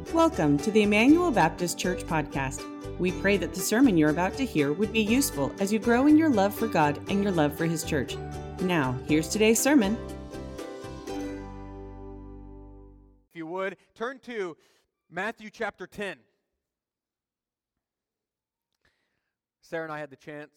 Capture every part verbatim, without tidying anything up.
Welcome to the Emmanuel Baptist Church podcast. We pray that the sermon you're about to hear would be useful as you grow in your love for God and your love for His church. Now, here's today's sermon. If you would, turn to Matthew chapter ten. Sarah and I had the chance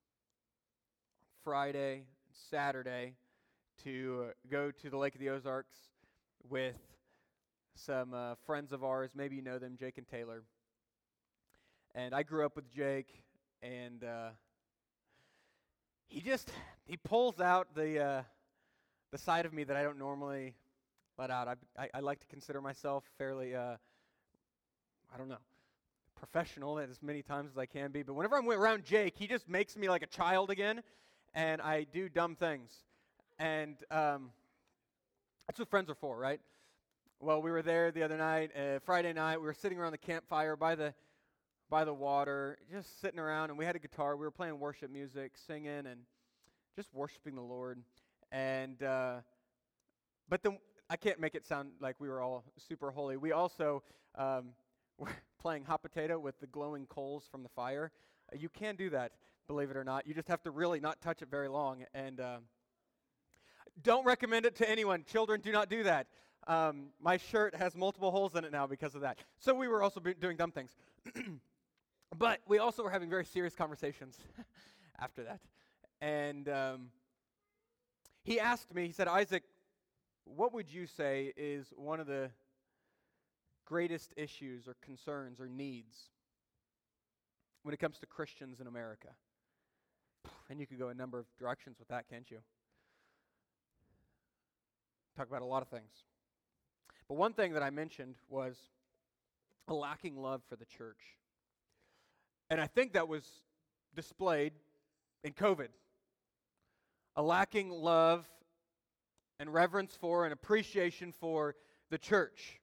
Friday, Saturday, to go to the Lake of the Ozarks with some uh, friends of ours. Maybe you know them, Jake and Taylor. And I grew up with Jake, and uh, he just, he pulls out the uh, the side of me that I don't normally let out. I, I, I like to consider myself fairly, uh, I don't know, professional as many times as I can be. But whenever I'm around Jake, he just makes me like a child again, and I do dumb things. And um, that's what friends are for, right? Well, we were there the other night, uh, Friday night. We were sitting around the campfire by the by the water, just sitting around, and we had a guitar. We were playing worship music, singing, and just worshiping the Lord. And uh, but then I can't make it sound like we were all super holy. We also um, were playing hot potato with the glowing coals from the fire. Uh, you can do that, believe it or not. You just have to really not touch it very long. And uh, don't recommend it to anyone. Children, do not do that. Um, my shirt has multiple holes in it now because of that. So we were also be doing dumb things. But we also were having very serious conversations after that. And um, he asked me, he said, Isaac, what would you say is one of the greatest issues or concerns or needs when it comes to Christians in America? And you could go a number of directions with that, can't you? Talk about a lot of things. But one thing that I mentioned was a lacking love for the church. And I think that was displayed in COVID. A lacking love and reverence for and appreciation for the church.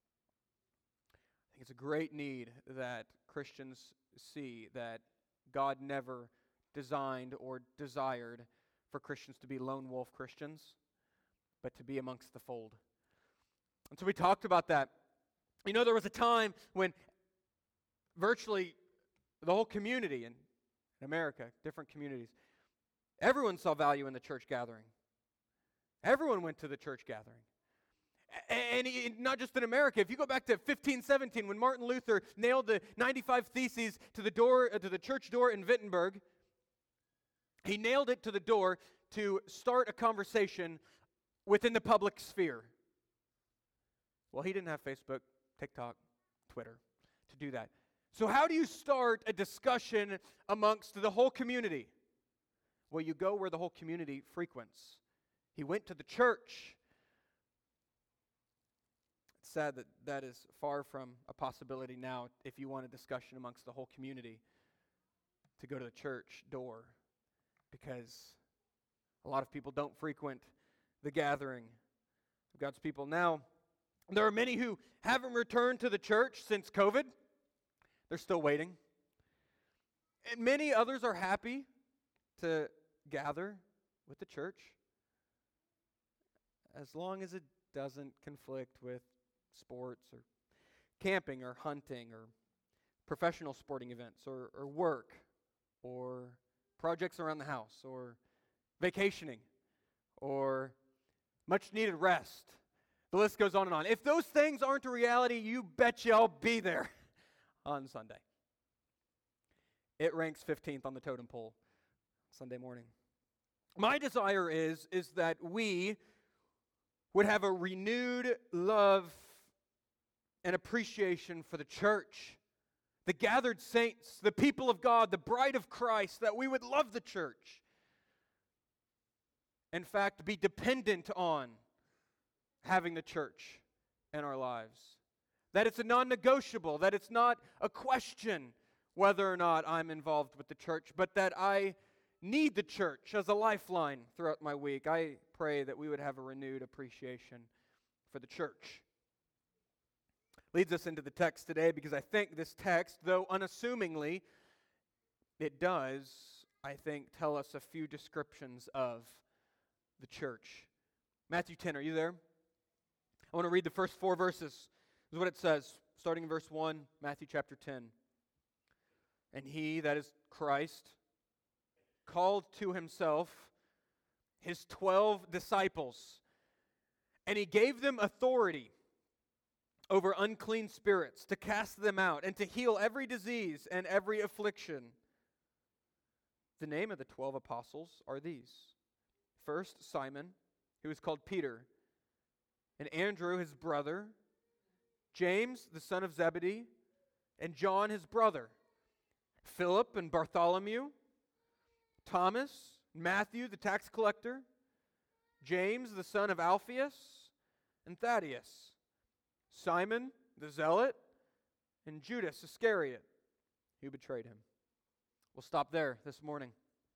I think it's a great need that Christians see, that God never designed or desired for Christians to be lone wolf Christians, but to be amongst the fold. And so we talked about that. You know, there was a time when virtually the whole community in, in America, different communities, everyone saw value in the church gathering. Everyone went to the church gathering. And, and not just in America. If you go back to fifteen seventeen, when Martin Luther nailed the ninety-five Theses to the door, uh, to the church door in Wittenberg, he nailed it to the door to start a conversation within the public sphere. Well, he didn't have Facebook, TikTok, Twitter to do that. So how do you start a discussion amongst the whole community? Well, you go where the whole community frequents. He went to the church. It's sad that that is far from a possibility now if you want a discussion amongst the whole community to go to the church door, because a lot of people don't frequent the gathering of God's people. Now, there are many who haven't returned to the church since COVID. They're still waiting. And many others are happy to gather with the church as long as it doesn't conflict with sports or camping or hunting or professional sporting events or, or work or projects around the house or vacationing or much needed rest. The list goes on and on. If those things aren't a reality, you bet you I'll be there on Sunday. It ranks fifteenth on the totem pole Sunday morning. My desire is, is that we would have a renewed love and appreciation for the church, the gathered saints, the people of God, the bride of Christ, that we would love the church. In fact, be dependent on having the church in our lives. That it's a non-negotiable, that it's not a question whether or not I'm involved with the church, but that I need the church as a lifeline throughout my week. I pray that we would have a renewed appreciation for the church. Leads us into the text today, because I think this text, though unassumingly, it does, I think, tell us a few descriptions of the church. Matthew ten, are you there? I want to read the first four verses. This is what it says. starting in verse one, Matthew chapter ten. And he, that is Christ, called to himself his twelve disciples, and he gave them authority over unclean spirits, to cast them out, and to heal every disease and every affliction. The name of the twelve apostles are these. First, Simon, who is called Peter, and Andrew, his brother, James, the son of Zebedee, and John, his brother, Philip and Bartholomew, Thomas, Matthew, the tax collector, James, the son of Alphaeus, and Thaddeus, Simon, the zealot, and Judas Iscariot, who betrayed him. We'll stop there this morning.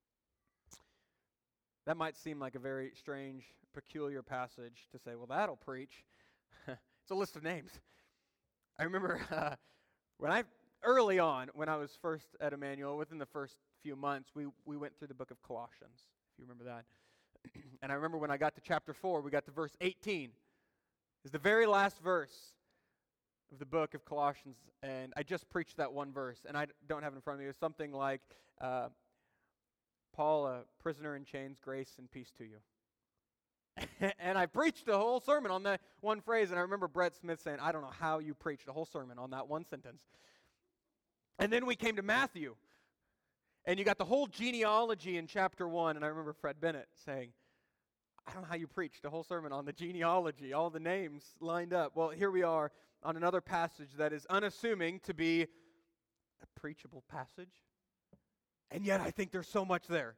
That might seem like a very strange, peculiar passage to say, well, that'll preach. It's a list of names. I remember uh, when I, early on, when I was first at Emmanuel, within the first few months, we, we went through the book of Colossians, if you remember that. And I remember when I got to chapter four, we got to verse eighteen. It's the very last verse of the book of Colossians, and I just preached that one verse, and I don't have it in front of me. It was something like, uh, Paul, a prisoner in chains, grace and peace to you. And I preached the whole sermon on that one phrase, and I remember Brett Smith saying, I don't know how you preached a whole sermon on that one sentence. And then we came to Matthew, and you got the whole genealogy in chapter one, and I remember Fred Bennett saying, I don't know how you preached a whole sermon on the genealogy, all the names lined up. Well, here we are on another passage that is unassuming to be a preachable passage, and yet I think there's so much there.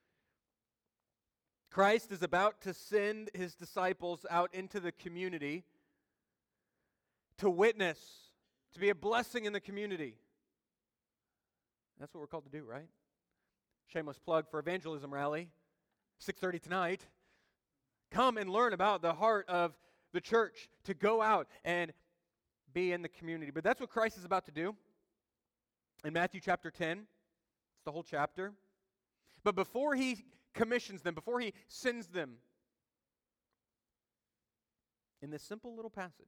Christ is about to send his disciples out into the community to witness, to be a blessing in the community. That's what we're called to do, right? Shameless plug for evangelism rally, six thirty tonight. Come and learn about the heart of the church, to go out and be in the community. But that's what Christ is about to do in Matthew chapter ten. It's the whole chapter. But before he commissions them, before he sends them, in this simple little passage,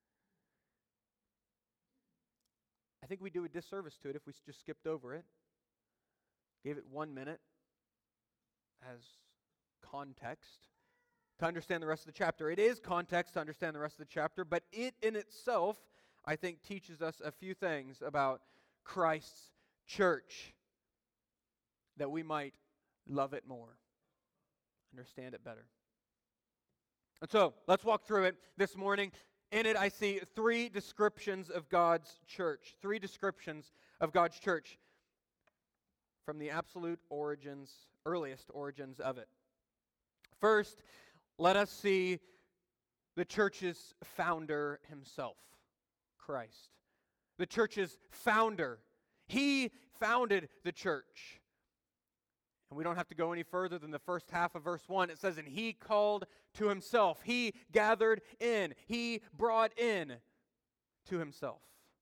I think we do a disservice to it if we just skipped over it, gave it one minute as context to understand the rest of the chapter. It is context to understand the rest of the chapter, but it in itself, I think, teaches us a few things about Christ's church that we might love it more, understand it better. And so, let's walk through it this morning. In it, I see three descriptions of God's church. Three descriptions of God's church from the absolute origins, earliest origins of it. First, let us see the church's founder himself, Christ. The church's founder. He founded the church. And we don't have to go any further than the first half of verse one. It says, and he called to himself. He gathered in. He brought in to himself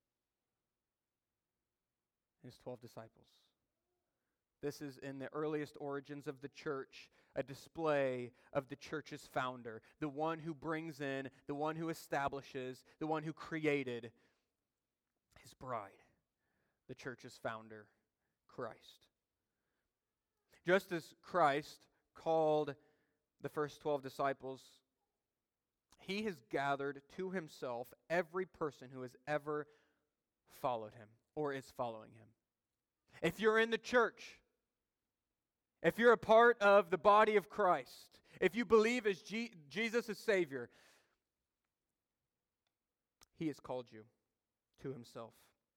his twelve disciples. This is in the earliest origins of the church, a display of the church's founder, the one who brings in, the one who establishes, the one who created his bride, the church's founder, Christ. Just as Christ called the first twelve disciples, he has gathered to himself every person who has ever followed him or is following him. If you're in the church, if you're a part of the body of Christ, if you believe as G- Jesus is Savior, he has called you to himself.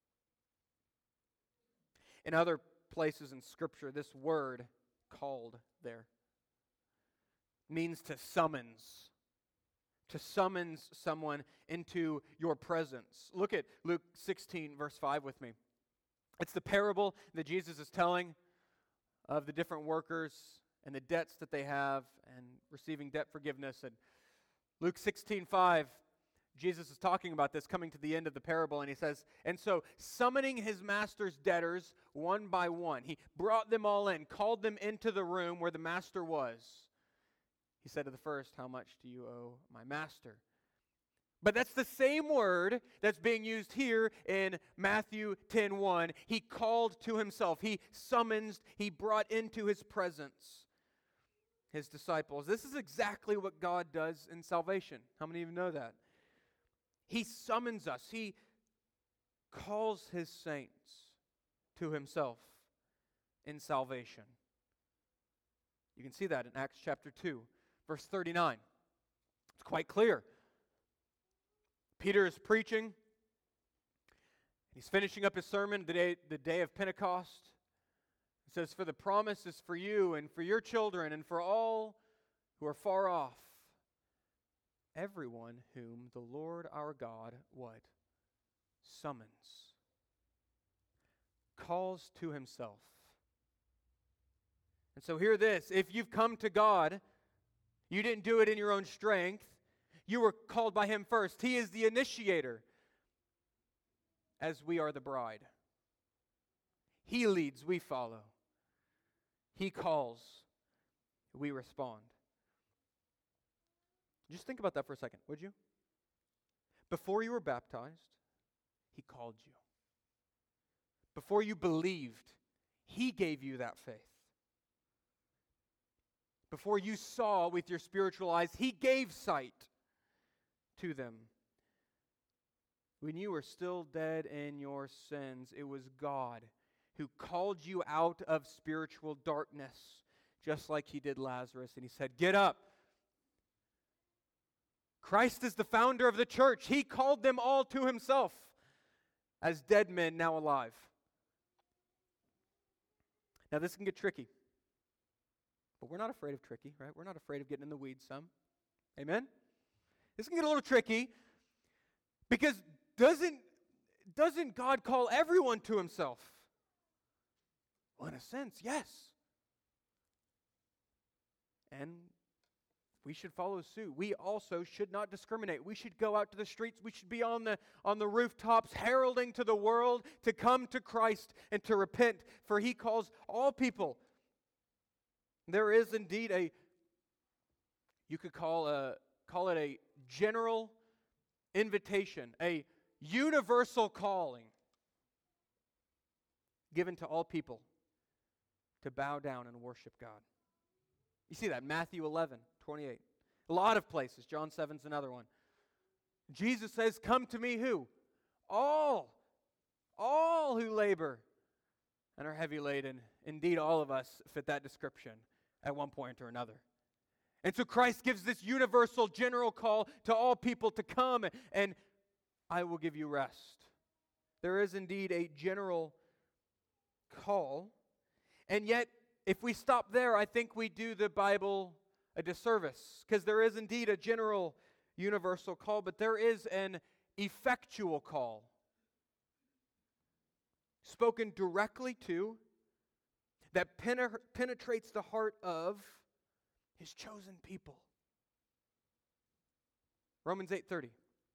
In other places in Scripture, this word, called there, means to summons. To summons someone into your presence. Look at Luke sixteen, verse five with me. It's the parable that Jesus is telling of the different workers and the debts that they have and receiving debt forgiveness. And Luke sixteen five, Jesus is talking about this, coming to the end of the parable, and he says, and so summoning his master's debtors one by one, he brought them all in, called them into the room where the master was. He said to the first, how much do you owe my master? But that's the same word that's being used here in Matthew ten one. He called to himself. He summons, he brought into his presence his disciples. This is exactly what God does in salvation. How many of you know that? He summons us. He calls his saints to himself in salvation. You can see that in Acts chapter two, verse thirty-nine. It's quite clear. Peter is preaching. He's finishing up his sermon the day, the day of Pentecost. He says, "For the promise is for you and for your children and for all who are far off, everyone whom the Lord our God," what? Summons. Calls to himself. And so hear this. If you've come to God, you didn't do it in your own strength. You were called by him first. He is the initiator, as we are the bride. He leads, we follow. He calls, we respond. Just think about that for a second, would you? Before you were baptized, he called you. Before you believed, he gave you that faith. Before you saw with your spiritual eyes, he gave sight to them. When you were still dead in your sins, it was God who called you out of spiritual darkness, just like he did Lazarus. And he said, "Get up." Christ is the founder of the church. He called them all to himself as dead men now alive. Now this can get tricky. But we're not afraid of tricky, right? We're not afraid of getting in the weeds some. Amen? This can get a little tricky because doesn't, doesn't God call everyone to himself? Well, in a sense, yes. And we should follow suit. We also should not discriminate. We should go out to the streets. We should be on the, on the rooftops heralding to the world to come to Christ and to repent, for he calls all people. There is indeed a, you could call a call it a general invitation, a universal calling given to all people to bow down and worship God. You see that, Matthew eleven, twenty-eight. A lot of places. John seven's another one. Jesus says, "Come to me," who? All. All who labor and are heavy laden. Indeed, all of us fit that description at one point or another. And so Christ gives this universal general call to all people to come, and I will give you rest. There is indeed a general call. And yet, if we stop there, I think we do the Bible a disservice, because there is indeed a general universal call, but there is an effectual call spoken directly to, that penetra- penetrates the heart of his chosen people. Romans eight thirty.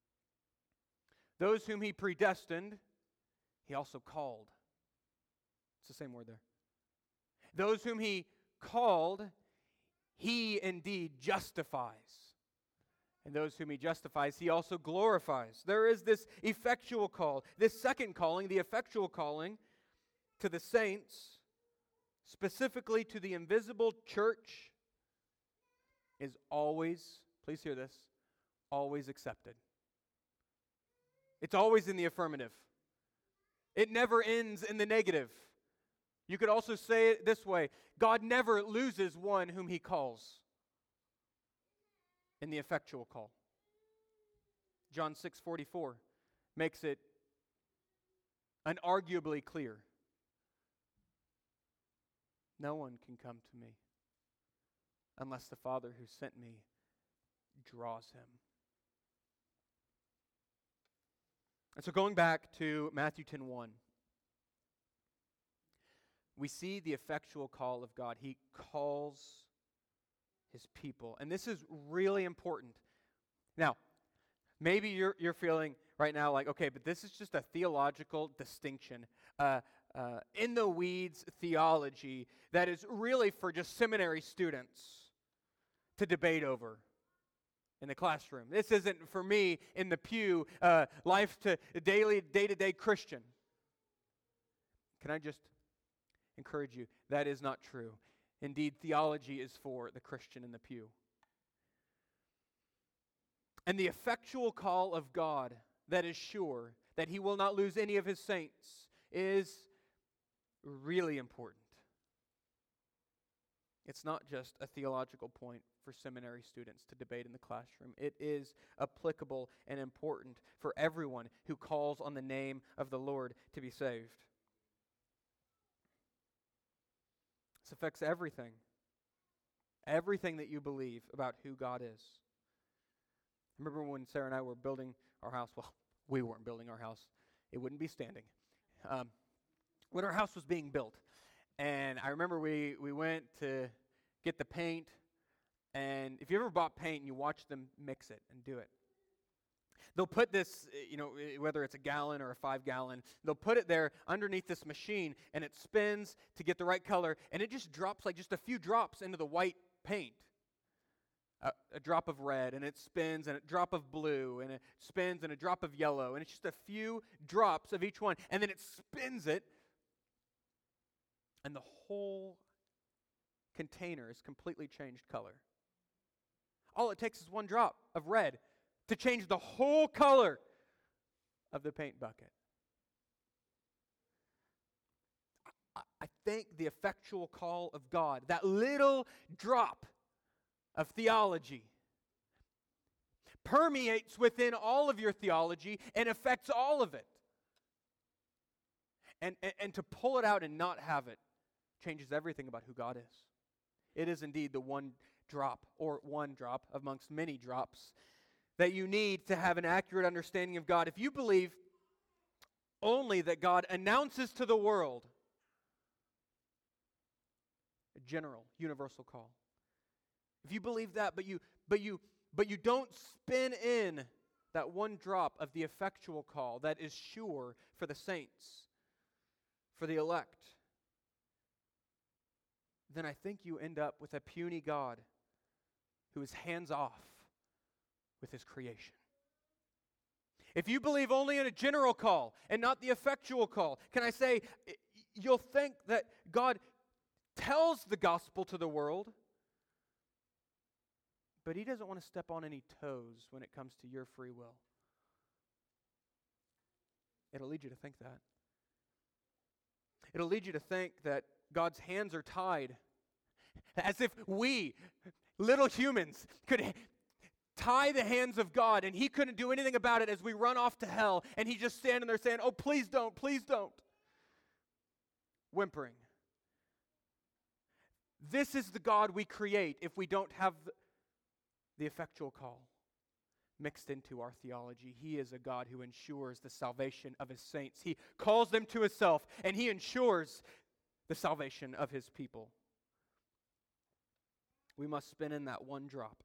Those whom he predestined, he also called. It's the same word there. Those whom he called, he indeed justifies. And those whom he justifies, he also glorifies. There is this effectual call. This second calling, the effectual calling to the saints, specifically to the invisible church, is always, please hear this, always accepted. It's always in the affirmative. It never ends in the negative. You could also say it this way: God never loses one whom he calls in the effectual call. John six forty-four makes it unarguably clear. No one can come to me unless the Father who sent me draws him. And so going back to Matthew ten one, we see the effectual call of God. He calls his people. And this is really important. Now, maybe you're you're feeling right now like, okay, but this is just a theological distinction, uh, uh, in the weeds theology that is really for just seminary students to debate over. in the classroom. This isn't for me in the pew, uh, life to daily, day-to-day Christian. Can I just encourage you? That is not true. Indeed, theology is for the Christian in the pew. And the effectual call of God that is sure that He will not lose any of His saints is really important. It's not just a theological point for seminary students to debate in the classroom. It is applicable and important for everyone who calls on the name of the Lord to be saved. This affects everything. Everything that you believe about who God is. Remember when Sarah and I were building our house? Well, we weren't building our house. It wouldn't be standing. Um, when our house was being built, and I remember we, we went to get the paint, and if you ever bought paint and you watch them mix it and do it, they'll put this, you know, whether it's a gallon or a five gallon, they'll put it there underneath this machine, and it spins to get the right color, and it just drops like just a few drops into the white paint. A, a drop of red, and it spins, and a drop of blue, and it spins, and a drop of yellow, and it's just a few drops of each one, and then it spins it, and the whole container is completely changed color. All it takes is one drop of red to change the whole color of the paint bucket. I, I think the effectual call of God, that little drop of theology, permeates within all of your theology and affects all of it. And, and, and to pull it out and not have it changes everything about who God is. It is indeed the one drop, or one drop amongst many drops, that you need to have an accurate understanding of God. If you believe only that God announces to the world a general, universal call, if you believe that, but you but you but you don't spin in that one drop of the effectual call that is sure for the saints, for the elect, then I think you end up with a puny God who is hands off with His creation. If you believe only in a general call and not the effectual call, can I say, you'll think that God tells the gospel to the world, but He doesn't want to step on any toes when it comes to your free will. It'll lead you to think that. It'll lead you to think that God's hands are tied, as if we, little humans, could tie the hands of God and He couldn't do anything about it as we run off to hell, and He's just standing there saying, "Oh, please don't, please don't." Whimpering. This is the God we create if we don't have the The effectual call mixed into our theology. He is a God who ensures the salvation of His saints. He calls them to Himself, and He ensures the salvation of His people. We must spin in that one drop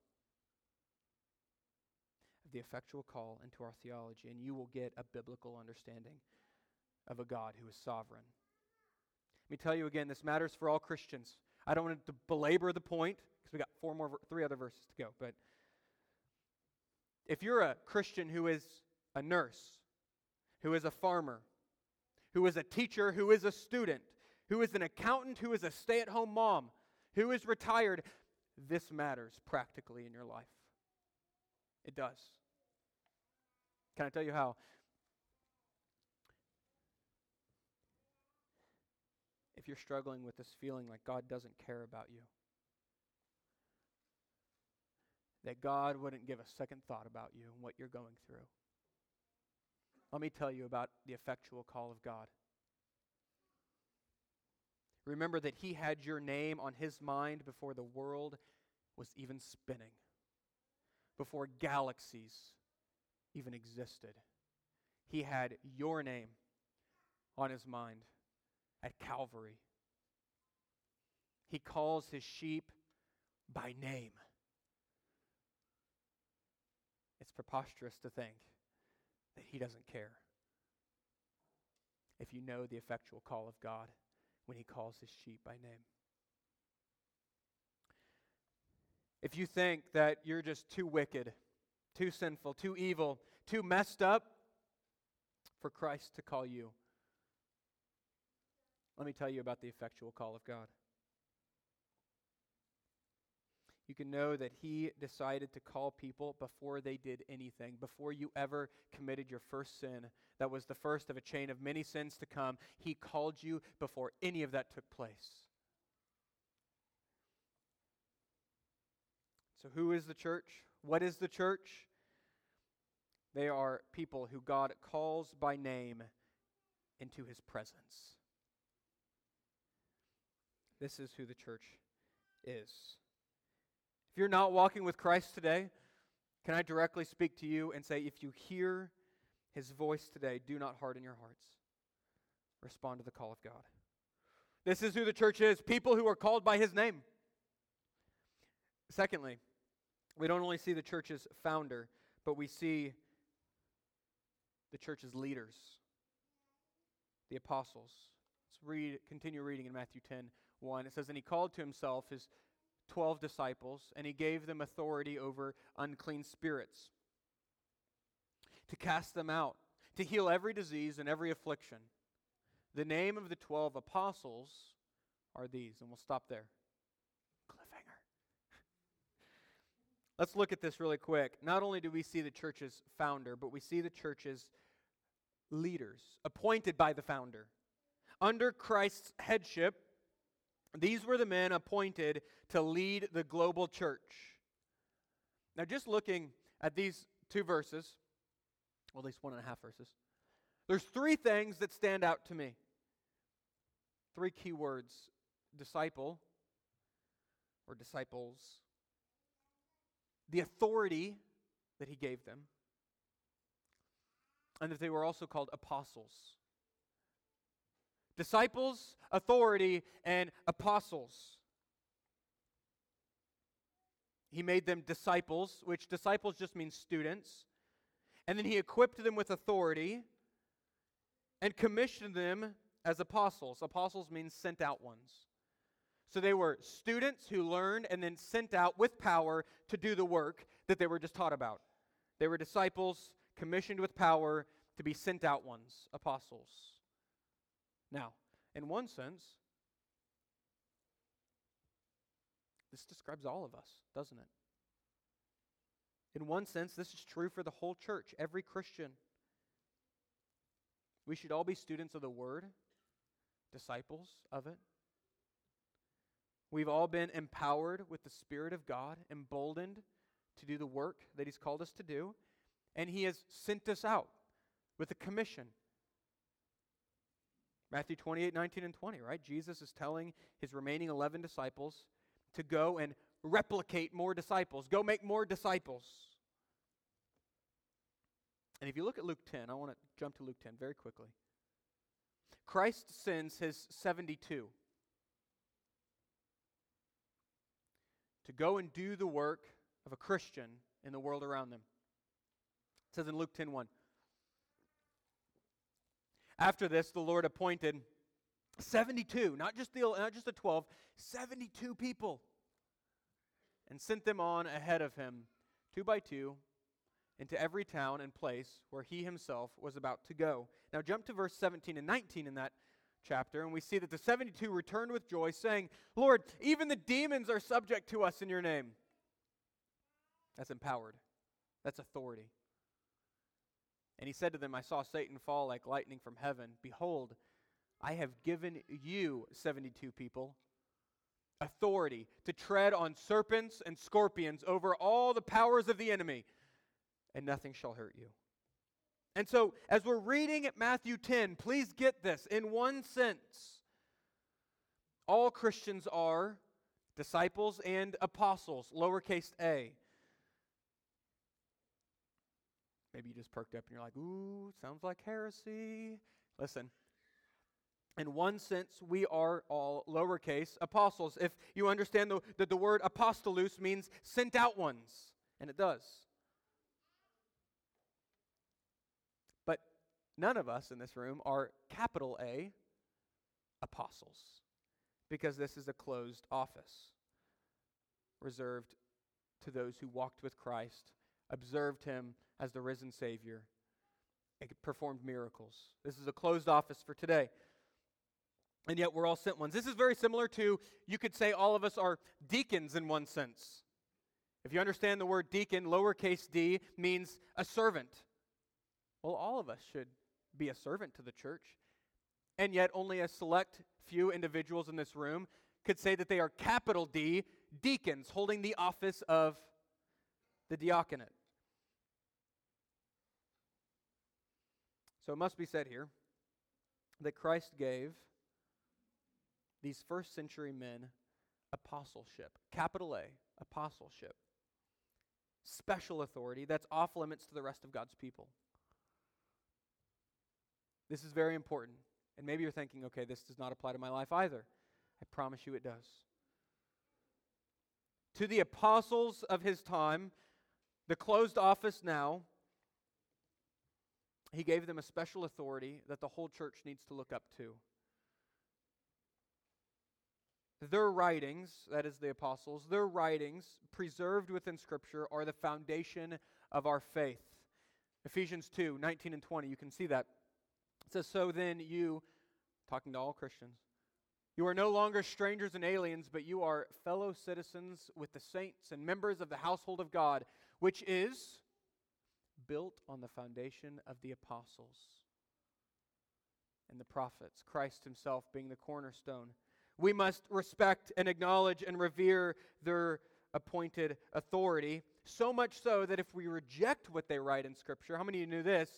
of the effectual call into our theology, and you will get a biblical understanding of a God who is sovereign. Let me tell you again, this matters for all Christians. I don't want to belabor the point, we got four more, three other verses to go. But if you're a Christian who is a nurse, who is a farmer, who is a teacher, who is a student, who is an accountant, who is a stay-at-home mom, who is retired, this matters practically in your life. It does. Can I tell you how? If you're struggling with this feeling like God doesn't care about you, that God wouldn't give a second thought about you and what you're going through, let me tell you about the effectual call of God. Remember that He had your name on His mind before the world was even spinning, before galaxies even existed. He had your name on His mind at Calvary. He calls His sheep by name. It's preposterous to think that He doesn't care if you know the effectual call of God when He calls His sheep by name. If you think that you're just too wicked too sinful, too evil, too messed up for Christ to call you. Let me tell you about the effectual call of God. You can know that He decided to call people before they did anything, before you ever committed your first sin. That was the first of a chain of many sins to come. He called you before any of that took place. So who is the church? What is the church? They are people who God calls by name into His presence. This is who the church is. If you're not walking with Christ today, can I directly speak to you and say, if you hear His voice today, do not harden your hearts. Respond to the call of God. This is who the church is, people who are called by His name. Secondly, we don't only see the church's founder, but we see the church's leaders, the apostles. Let's read, continue reading in Matthew ten one. It says, and He called to Himself His twelve disciples, and He gave them authority over unclean spirits, to cast them out, to heal every disease and every affliction. The name of the twelve apostles are these, and we'll stop there. Cliffhanger. Let's look at this really quick. Not only do we see the church's founder, but we see the church's leaders, appointed by the founder. Under Christ's headship, these were the men appointed to lead the global church. Now, just looking at these two verses, well, at least one and a half verses, there's three things that stand out to me. Three key words: disciple, or disciples, the authority that He gave them, and that they were also called apostles. Disciples, authority, and apostles. He made them disciples, which disciples just means students. And then He equipped them with authority and commissioned them as apostles. Apostles means sent out ones. So they were students who learned and then sent out with power to do the work that they were just taught about. They were disciples commissioned with power to be sent out ones, apostles. Now, in one sense, this describes all of us, doesn't it? In one sense, this is true for the whole church, every Christian. We should all be students of the Word, disciples of it. We've all been empowered with the Spirit of God, emboldened to do the work that He's called us to do, and He has sent us out with a commission. Matthew twenty-eight, nineteen, and twenty, right? Jesus is telling His remaining eleven disciples to go and replicate more disciples. Go make more disciples. And if you look at Luke ten, I want to jump to Luke ten very quickly. Christ sends His seventy-two to go and do the work of a Christian in the world around them. It says in Luke ten one, after this, the Lord appointed seventy-two, not just the not just the twelve, seventy-two people, and sent them on ahead of Him, two by two, into every town and place where He Himself was about to go. Now jump to verse seventeen and nineteen in that chapter, and we see that the seventy-two returned with joy, saying, Lord, even the demons are subject to us in Your name. That's empowered. That's authority. And He said to them, I saw Satan fall like lightning from heaven. Behold, I have given you, seventy-two people, authority to tread on serpents and scorpions over all the powers of the enemy, and nothing shall hurt you. And so, as we're reading at Matthew ten, please get this. In one sense, all Christians are disciples and apostles, lowercase a. Maybe you just perked up and you're like, ooh, sounds like heresy. Listen, in one sense, we are all lowercase apostles. If you understand the, that the word apostolus means sent out ones, and it does. But none of us in this room are capital A apostles, because this is a closed office reserved to those who walked with Christ observed him as the risen Savior, and performed miracles. This is a closed office for today. And yet we're all sent ones. This is very similar to, you could say all of us are deacons in one sense. If you understand the word deacon, lowercase d means a servant. Well, all of us should be a servant to the church. And yet only a select few individuals in this room could say that they are capital D deacons, holding the office of the diaconate. So it must be said here that Christ gave these first century men apostleship, capital A, apostleship, special authority that's off limits to the rest of God's people. This is very important. And maybe you're thinking, okay, this does not apply to my life either. I promise you it does. To the apostles of his time, the closed office now, he gave them a special authority that the whole church needs to look up to. Their writings, that is the apostles, their writings, preserved within Scripture, are the foundation of our faith. Ephesians two, nineteen and twenty, you can see that. It says, so then you, talking to all Christians, you are no longer strangers and aliens, but you are fellow citizens with the saints and members of the household of God, which is built on the foundation of the apostles and the prophets, Christ himself being the cornerstone. We must respect and acknowledge and revere their appointed authority, so much so that if we reject what they write in Scripture, how many of you knew this?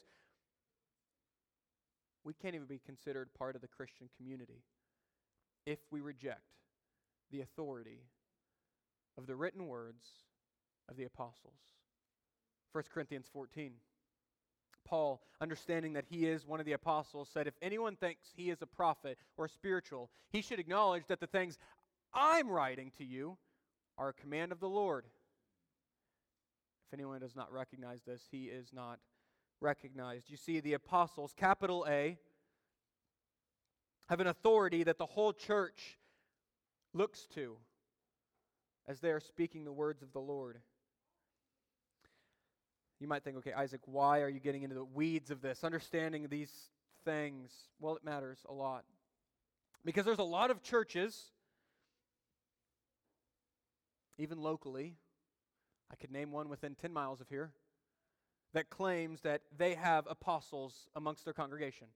We can't even be considered part of the Christian community if we reject the authority of the written words of the apostles. First Corinthians fourteen. Paul, understanding that he is one of the apostles, said, if anyone thinks he is a prophet or spiritual, he should acknowledge that the things I'm writing to you are a command of the Lord. If anyone does not recognize this, he is not recognized. You see, the apostles, capital A, have an authority that the whole church looks to as they are speaking the words of the Lord. You might think, okay, Isaac, why are you getting into the weeds of this? Understanding these things, well, it matters a lot. Because there's a lot of churches, even locally, I could name one within ten miles of here, that claims that they have apostles amongst their congregation.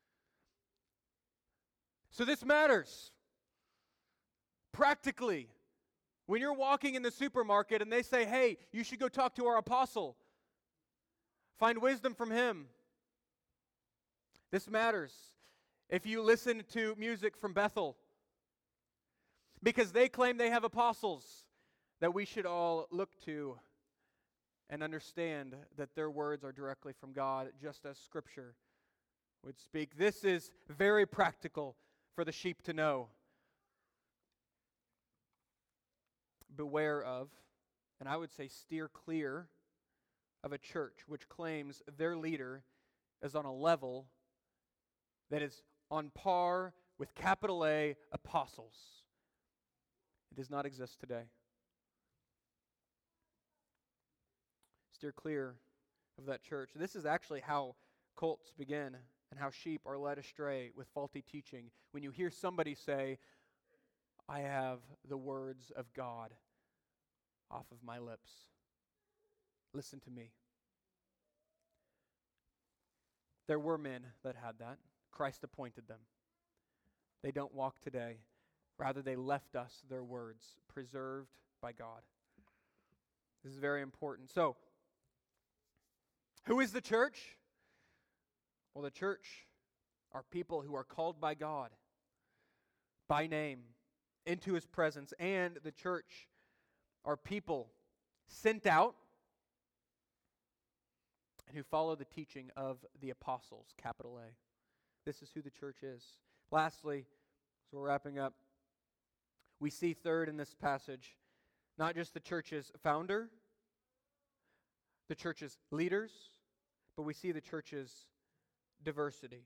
So this matters. Practically, when you're walking in the supermarket and they say, hey, you should go talk to our apostle, find wisdom from him. This matters. If you listen to music from Bethel, because they claim they have apostles that we should all look to and understand that their words are directly from God, just as Scripture would speak. This is very practical for the sheep to know. Beware of, and I would say steer clear of a church which claims their leader is on a level that is on par with capital A apostles. It does not exist today. Steer clear of that church. This is actually how cults begin and how sheep are led astray with faulty teaching. When you hear somebody say, I have the words of God off of my lips. Listen to me. There were men that had that. Christ appointed them. They don't walk today. Rather, they left us their words, preserved by God. This is very important. So, who is the church? Well, the church are people who are called by God, by name, into His presence. And the church are people sent out and who follow the teaching of the apostles, capital A. This is who the church is. Lastly, so we're wrapping up, we see third in this passage, not just the church's founder, the church's leaders, but we see the church's diversity.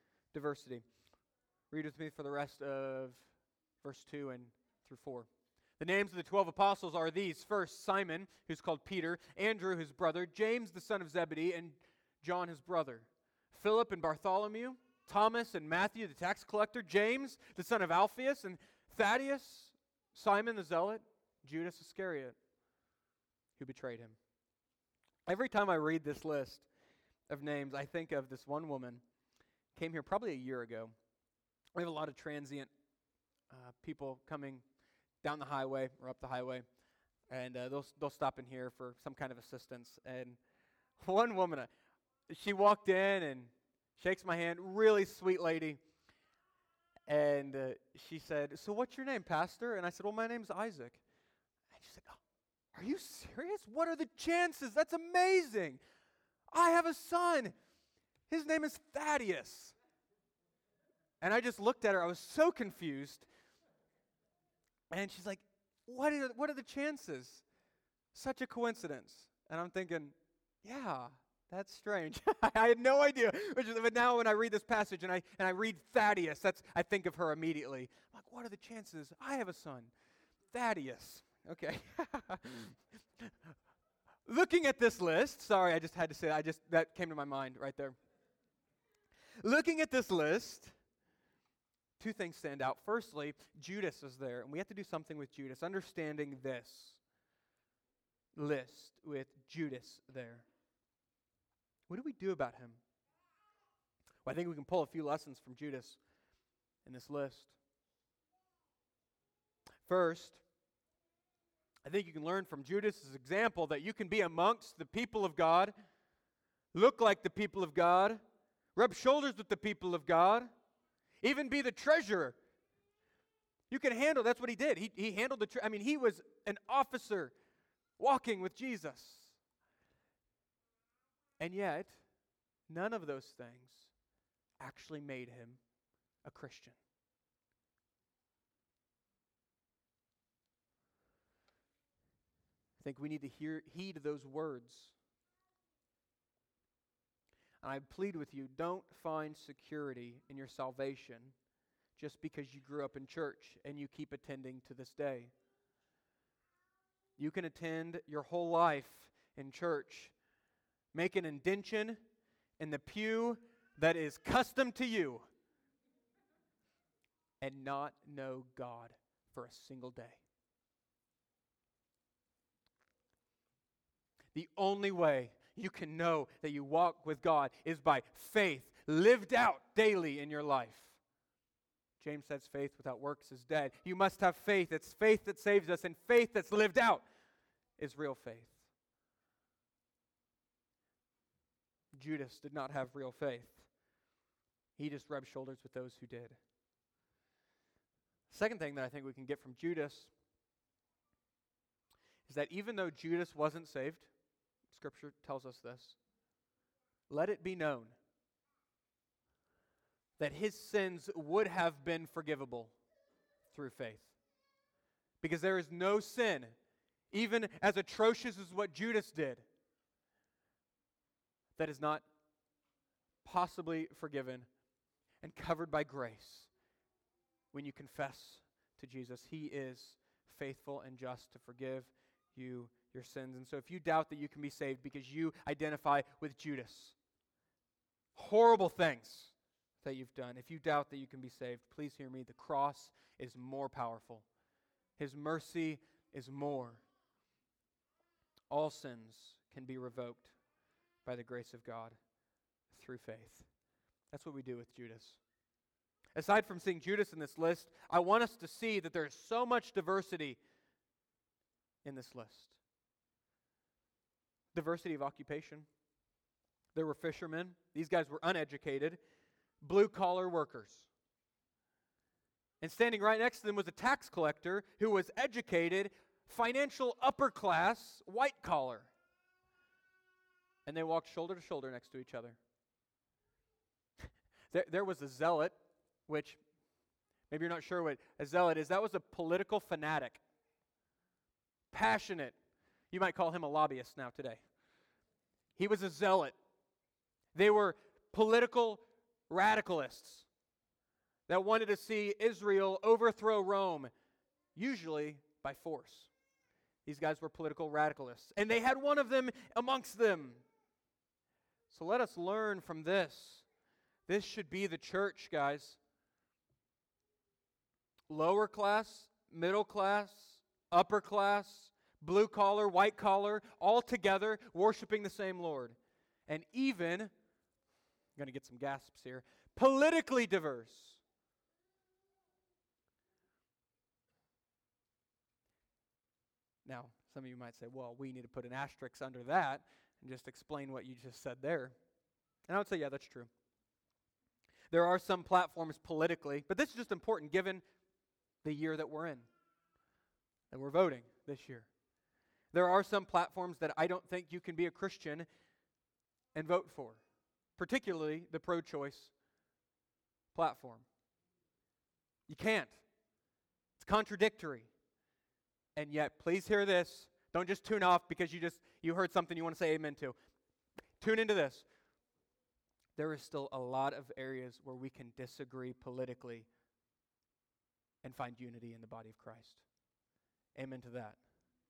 Diversity. Read with me for the rest of verse two and through four. The names of the twelve apostles are these. First, Simon, who's called Peter, Andrew, his brother, James, the son of Zebedee, and John, his brother, Philip and Bartholomew, Thomas and Matthew, the tax collector, James, the son of Alphaeus, and Thaddeus, Simon the zealot, Judas Iscariot, who betrayed him. Every time I read this list of names, I think of this one woman, came here probably a year ago. We have a lot of transient uh, people coming down the highway or up the highway, and uh, they'll they'll stop in here for some kind of assistance. And one woman, uh, she walked in and shakes my hand, really sweet lady, and uh, she said, "So what's your name, Pastor?" And I said, "Well, my name's Isaac." And she said, "Oh, are you serious? What are the chances? That's amazing. I have a son. His name is Thaddeus." And I just looked at her. I was so confused. And she's like, what are, what are the chances? Such a coincidence. And I'm thinking, yeah, that's strange. I had no idea. Which is, but now when I read this passage and I and I read Thaddeus, that's I think of her immediately. I'm like, what are the chances? I have a son. Thaddeus. Okay. Looking at this list, sorry, I just had to say, I just that came to my mind right there. Looking at this list, two things stand out. Firstly, Judas is there, and we have to do something with Judas. Understanding this list with Judas there. What do we do about him? Well, I think we can pull a few lessons from Judas in this list. First, I think you can learn from Judas' example that you can be amongst the people of God, look like the people of God, rub shoulders with the people of God, even be the treasurer. You can handle, that's what he did. He, he handled the, tre- I mean, he was an officer walking with Jesus. And yet, none of those things actually made him a Christian. I think we need to hear, heed those words. I plead with you, don't find security in your salvation just because you grew up in church and you keep attending to this day. You can attend your whole life in church, make an indention in the pew that is custom to you, and not know God for a single day. The only way you can know that you walk with God is by faith lived out daily in your life. James says faith without works is dead. You must have faith. It's faith that saves us, and faith that's lived out is real faith. Judas did not have real faith. He just rubbed shoulders with those who did. Second thing that I think we can get from Judas is that even though Judas wasn't saved, Scripture tells us this, let it be known that his sins would have been forgivable through faith. Because there is no sin, even as atrocious as what Judas did, that is not possibly forgiven and covered by grace when you confess to Jesus. He is faithful and just to forgive you your sins. And so if you doubt that you can be saved because you identify with Judas, horrible things that you've done, if you doubt that you can be saved, please hear me. The cross is more powerful. His mercy is more. All sins can be revoked by the grace of God through faith. That's what we do with Judas. Aside from seeing Judas in this list, I want us to see that there is so much diversity in this list. Diversity of occupation. There were fishermen. These guys were uneducated, blue-collar workers. And standing right next to them was a tax collector who was educated, financial upper class, white-collar. And they walked shoulder to shoulder next to each other. there, there was a zealot, which maybe you're not sure what a zealot is. That was a political fanatic. Passionate. You might call him a lobbyist now today. He was a zealot. They were political radicalists that wanted to see Israel overthrow Rome, usually by force. These guys were political radicalists, and they had one of them amongst them. So let us learn from this. This should be the church, guys. Lower class, middle class, upper class, blue collar, white collar, all together worshiping the same Lord. And even, I'm going to get some gasps here, politically diverse. Now, some of you might say, well, we need to put an asterisk under that and just explain what you just said there. And I would say, yeah, that's true. There are some platforms politically, but this is just important given the year that we're in, that we're voting this year. There are some platforms that I don't think you can be a Christian and vote for, particularly the pro-choice platform. You can't. It's contradictory. And yet, please hear this. Don't just tune off because you just you heard something you want to say amen to. Tune into this. There is still a lot of areas where we can disagree politically and find unity in the body of Christ. Amen to that.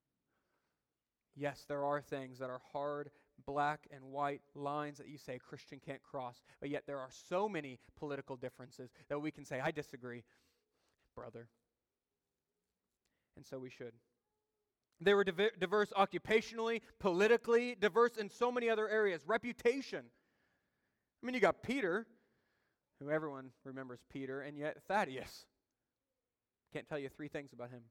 Yes, there are things that are hard, black and white lines that you say a Christian can't cross, but yet there are so many political differences that we can say, I disagree, brother. And so we should. They were div- diverse occupationally, politically, diverse in so many other areas. Reputation. I mean, you got Peter, who everyone remembers Peter, and yet Thaddeus. Can't tell you three things about him.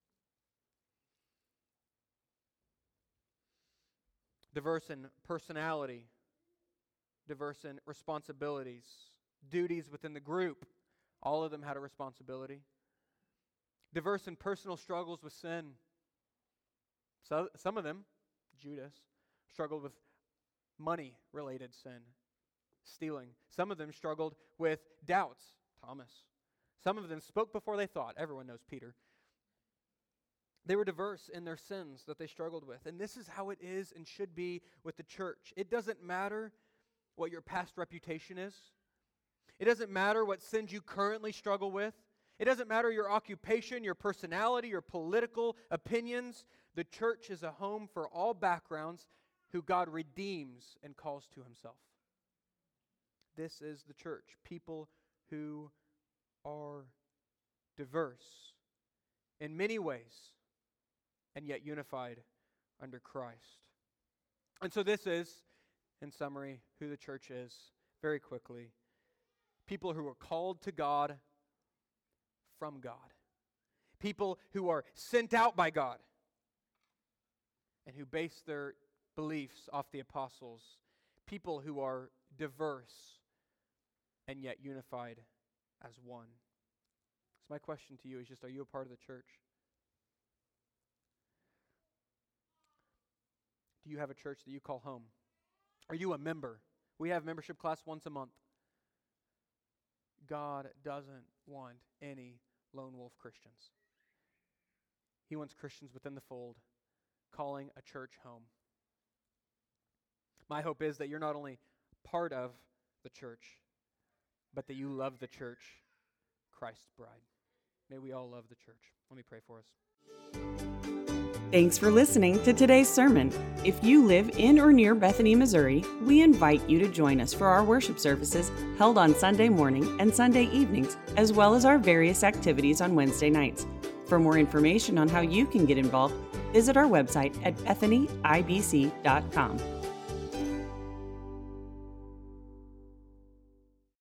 Diverse in personality, diverse in responsibilities, duties within the group. All of them had a responsibility. Diverse in personal struggles with sin. So some of them, Judas, struggled with money-related sin, stealing. Some of them struggled with doubts, Thomas. Some of them spoke before they thought. Everyone knows Peter. They were diverse in their sins that they struggled with. And this is how it is and should be with the church. It doesn't matter what your past reputation is. It doesn't matter what sins you currently struggle with. It doesn't matter your occupation, your personality, your political opinions. The church is a home for all backgrounds who God redeems and calls to himself. This is the church. People who are diverse in many ways and yet unified under Christ. And so this is, in summary, who the church is, very quickly. People who are called to God from God. People who are sent out by God and who base their beliefs off the apostles. People who are diverse and yet unified as one. So my question to you is just, are you a part of the church? Do you have a church that you call home? Are you a member? We have membership class once a month. God doesn't want any lone wolf Christians. He wants Christians within the fold, calling a church home. My hope is that you're not only part of the church, but that you love the church, Christ's bride. May we all love the church. Let me pray for us. Thanks for listening to today's sermon. If you live in or near Bethany, Missouri, we invite you to join us for our worship services held on Sunday morning and Sunday evenings, as well as our various activities on Wednesday nights. For more information on how you can get involved, visit our website at bethany i b c dot com.